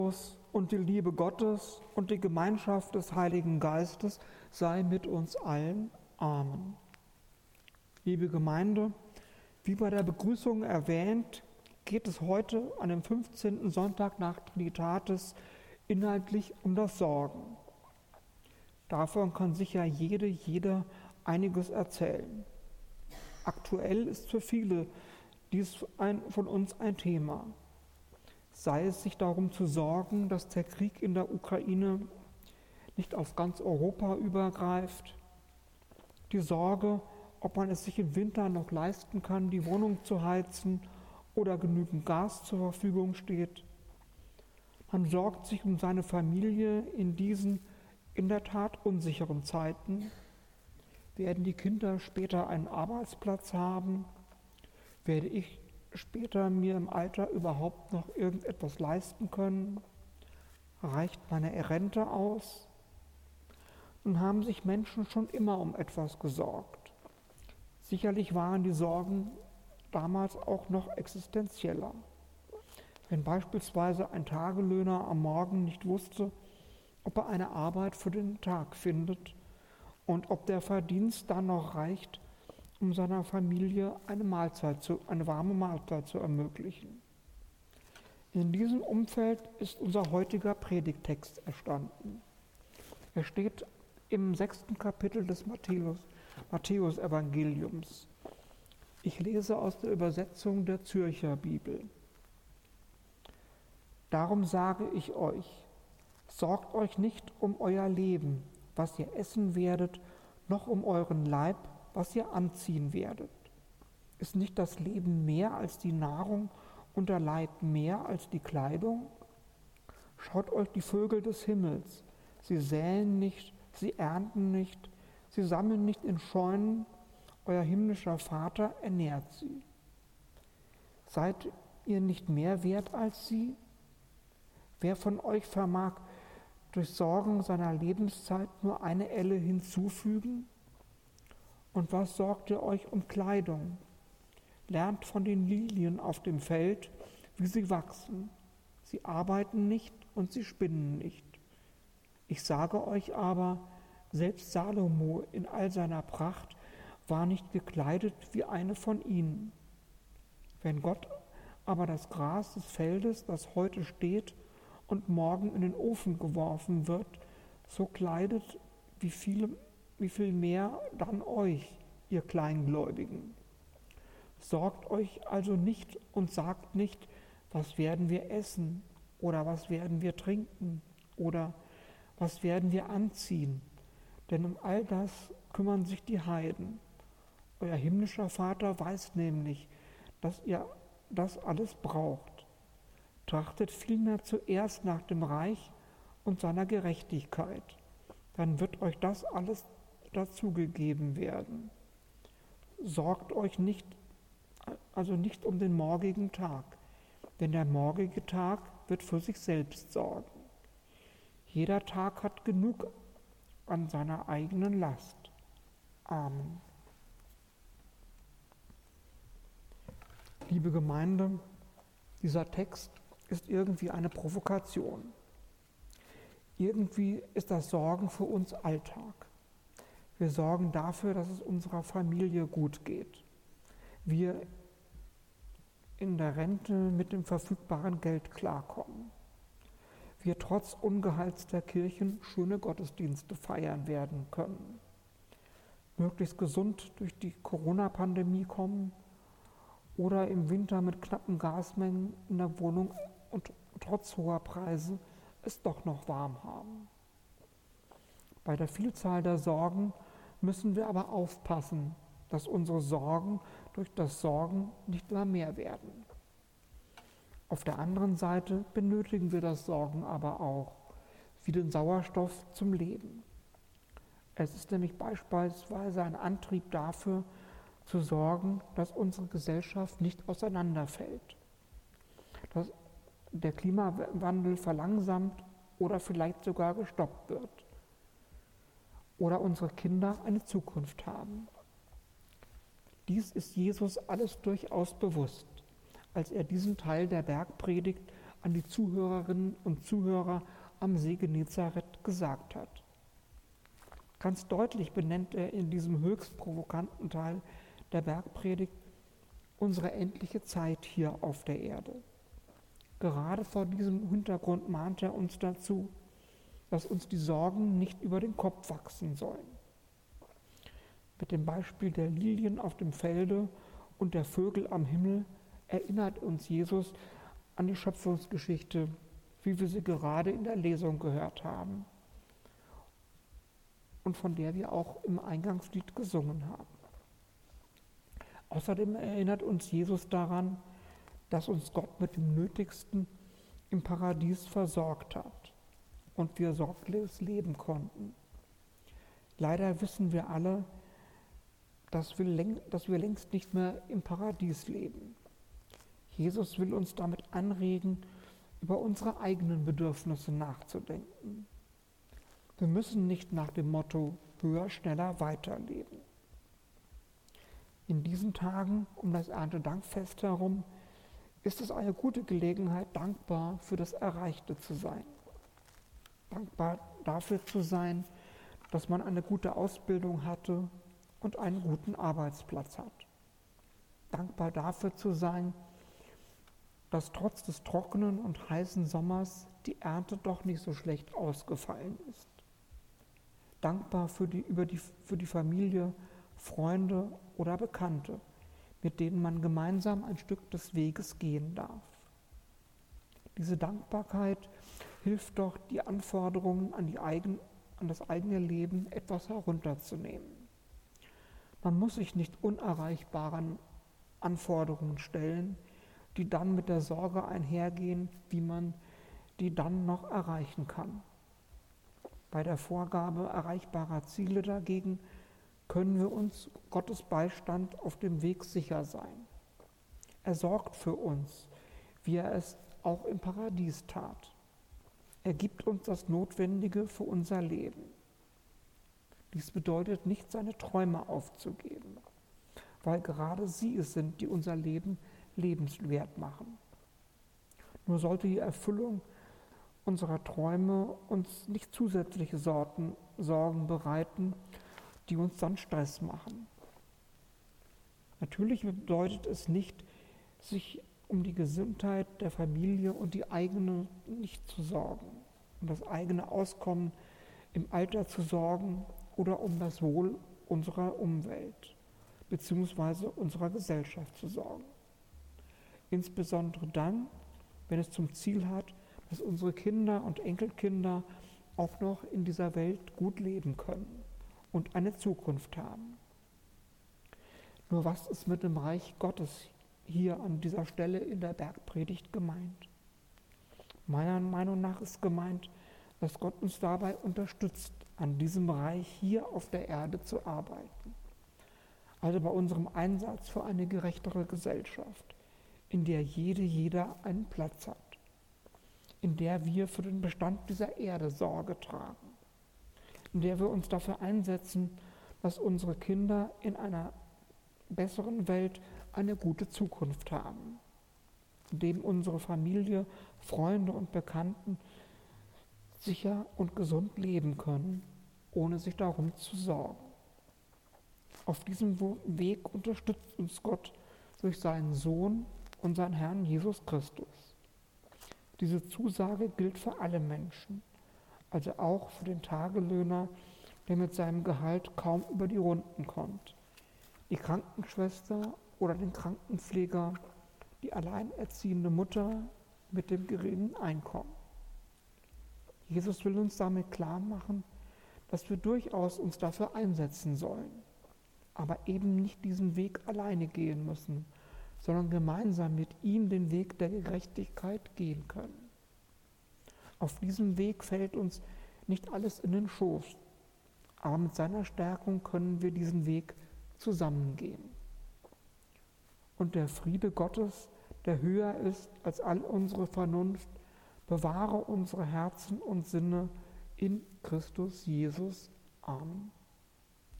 Und die Liebe Gottes und die Gemeinschaft des Heiligen Geistes sei mit uns allen. Amen. Liebe Gemeinde, wie bei der Begrüßung erwähnt, geht es heute an dem 15. Sonntag nach Trinitatis inhaltlich um das Sorgen. Davon kann sicher jeder einiges erzählen. Aktuell ist für viele dies von uns ein Thema. Sei es sich darum zu sorgen, dass der Krieg in der Ukraine nicht auf ganz Europa übergreift, die Sorge, ob man es sich im Winter noch leisten kann, die Wohnung zu heizen oder genügend Gas zur Verfügung steht. Man sorgt sich um seine Familie in diesen in der Tat unsicheren Zeiten. Werden die Kinder später einen Arbeitsplatz haben? Werde ich später mir im Alter überhaupt noch irgendetwas leisten können? Reicht meine Rente aus? Nun haben sich Menschen schon immer um etwas gesorgt. Sicherlich waren die Sorgen damals auch noch existenzieller. Wenn beispielsweise ein Tagelöhner am Morgen nicht wusste, ob er eine Arbeit für den Tag findet und ob der Verdienst dann noch reicht, um seiner Familie eine warme Mahlzeit zu ermöglichen. In diesem Umfeld ist unser heutiger Predigttext entstanden. Er steht im 6. Kapitel des Matthäus-Evangeliums. Ich lese aus der Übersetzung der Zürcher Bibel. Darum sage ich euch, sorgt euch nicht um euer Leben, was ihr essen werdet, noch um euren Leib, was ihr anziehen werdet. Ist nicht das Leben mehr als die Nahrung und der Leib mehr als die Kleidung? Schaut euch die Vögel des Himmels. Sie säen nicht, sie ernten nicht, sie sammeln nicht in Scheunen. Euer himmlischer Vater ernährt sie. Seid ihr nicht mehr wert als sie? Wer von euch vermag durch Sorgen seiner Lebenszeit nur eine Elle hinzufügen? Und was sorgt ihr euch um Kleidung? Lernt von den Lilien auf dem Feld, wie sie wachsen. Sie arbeiten nicht und sie spinnen nicht. Ich sage euch aber, selbst Salomo in all seiner Pracht war nicht gekleidet wie eine von ihnen. Wenn Gott aber das Gras des Feldes, das heute steht und morgen in den Ofen geworfen wird, so kleidet wie viel mehr dann euch, ihr Kleingläubigen. Sorgt euch also nicht und sagt nicht, was werden wir essen oder was werden wir trinken oder was werden wir anziehen, denn um all das kümmern sich die Heiden. Euer himmlischer Vater weiß nämlich, dass ihr das alles braucht. Trachtet vielmehr zuerst nach dem Reich und seiner Gerechtigkeit, dann wird euch das alles dazugegeben werden. Sorgt euch nicht um den morgigen Tag, denn der morgige Tag wird für sich selbst sorgen. Jeder Tag hat genug an seiner eigenen Last. Amen. Liebe Gemeinde, dieser Text ist irgendwie eine Provokation. Irgendwie ist das Sorgen für uns Alltag. Wir sorgen dafür, dass es unserer Familie gut geht. Wir in der Rente mit dem verfügbaren Geld klarkommen. Wir trotz ungeheizter Kirchen schöne Gottesdienste feiern werden können. Möglichst gesund durch die Corona-Pandemie kommen oder im Winter mit knappen Gasmengen in der Wohnung und trotz hoher Preise es doch noch warm haben. Bei der Vielzahl der Sorgen müssen wir aber aufpassen, dass unsere Sorgen durch das Sorgen nicht immer mehr werden. Auf der anderen Seite benötigen wir das Sorgen aber auch, wie den Sauerstoff zum Leben. Es ist nämlich beispielsweise ein Antrieb dafür, zu sorgen, dass unsere Gesellschaft nicht auseinanderfällt, dass der Klimawandel verlangsamt oder vielleicht sogar gestoppt wird oder unsere Kinder eine Zukunft haben. Dies ist Jesus alles durchaus bewusst, als er diesen Teil der Bergpredigt an die Zuhörerinnen und Zuhörer am See Genezareth gesagt hat. Ganz deutlich benennt er in diesem höchst provokanten Teil der Bergpredigt unsere endliche Zeit hier auf der Erde. Gerade vor diesem Hintergrund mahnt er uns dazu, dass uns die Sorgen nicht über den Kopf wachsen sollen. Mit dem Beispiel der Lilien auf dem Felde und der Vögel am Himmel erinnert uns Jesus an die Schöpfungsgeschichte, wie wir sie gerade in der Lesung gehört haben und von der wir auch im Eingangslied gesungen haben. Außerdem erinnert uns Jesus daran, dass uns Gott mit dem Nötigsten im Paradies versorgt hat und wir sorglos leben konnten. Leider wissen wir alle, dass wir längst nicht mehr im Paradies leben. Jesus will uns damit anregen, über unsere eigenen Bedürfnisse nachzudenken. Wir müssen nicht nach dem Motto höher, schneller weiterleben. In diesen Tagen um das Erntedankfest herum ist es eine gute Gelegenheit, dankbar für das Erreichte zu sein. Dankbar dafür zu sein, dass man eine gute Ausbildung hatte und einen guten Arbeitsplatz hat. Dankbar dafür zu sein, dass trotz des trockenen und heißen Sommers die Ernte doch nicht so schlecht ausgefallen ist. Dankbar für die Familie, Freunde oder Bekannte, mit denen man gemeinsam ein Stück des Weges gehen darf. Diese Dankbarkeit hilft doch, die Anforderungen an das eigene Leben etwas herunterzunehmen. Man muss sich nicht unerreichbaren Anforderungen stellen, die dann mit der Sorge einhergehen, wie man die dann noch erreichen kann. Bei der Vorgabe erreichbarer Ziele dagegen können wir uns Gottes Beistand auf dem Weg sicher sein. Er sorgt für uns, wie er es auch im Paradies tat. Er gibt uns das Notwendige für unser Leben. Dies bedeutet nicht, seine Träume aufzugeben, weil gerade sie es sind, die unser Leben lebenswert machen. Nur sollte die Erfüllung unserer Träume uns nicht zusätzliche Sorgen bereiten, die uns dann Stress machen. Natürlich bedeutet es nicht, sich um die Gesundheit der Familie und die eigene nicht zu sorgen, um das eigene Auskommen im Alter zu sorgen oder um das Wohl unserer Umwelt bzw. unserer Gesellschaft zu sorgen. Insbesondere dann, wenn es zum Ziel hat, dass unsere Kinder und Enkelkinder auch noch in dieser Welt gut leben können und eine Zukunft haben. Nur was ist mit dem Reich Gottes hier an dieser Stelle in der Bergpredigt gemeint? Meiner Meinung nach ist gemeint, dass Gott uns dabei unterstützt, an diesem Reich hier auf der Erde zu arbeiten. Also bei unserem Einsatz für eine gerechtere Gesellschaft, in der jeder einen Platz hat, in der wir für den Bestand dieser Erde Sorge tragen, in der wir uns dafür einsetzen, dass unsere Kinder in einer besseren Welt eine gute Zukunft haben, in dem unsere Familie, Freunde und Bekannten sicher und gesund leben können, ohne sich darum zu sorgen. Auf diesem Weg unterstützt uns Gott durch seinen Sohn, unseren Herrn Jesus Christus. Diese Zusage gilt für alle Menschen, also auch für den Tagelöhner, der mit seinem Gehalt kaum über die Runden kommt, die Krankenschwester oder den Krankenpfleger, die alleinerziehende Mutter mit dem geringen Einkommen. Jesus will uns damit klar machen, dass wir durchaus uns dafür einsetzen sollen, aber eben nicht diesen Weg alleine gehen müssen, sondern gemeinsam mit ihm den Weg der Gerechtigkeit gehen können. Auf diesem Weg fällt uns nicht alles in den Schoß, aber mit seiner Stärkung können wir diesen Weg zusammengehen. Und der Friede Gottes, der höher ist als all unsere Vernunft, bewahre unsere Herzen und Sinne in Christus Jesus. Amen.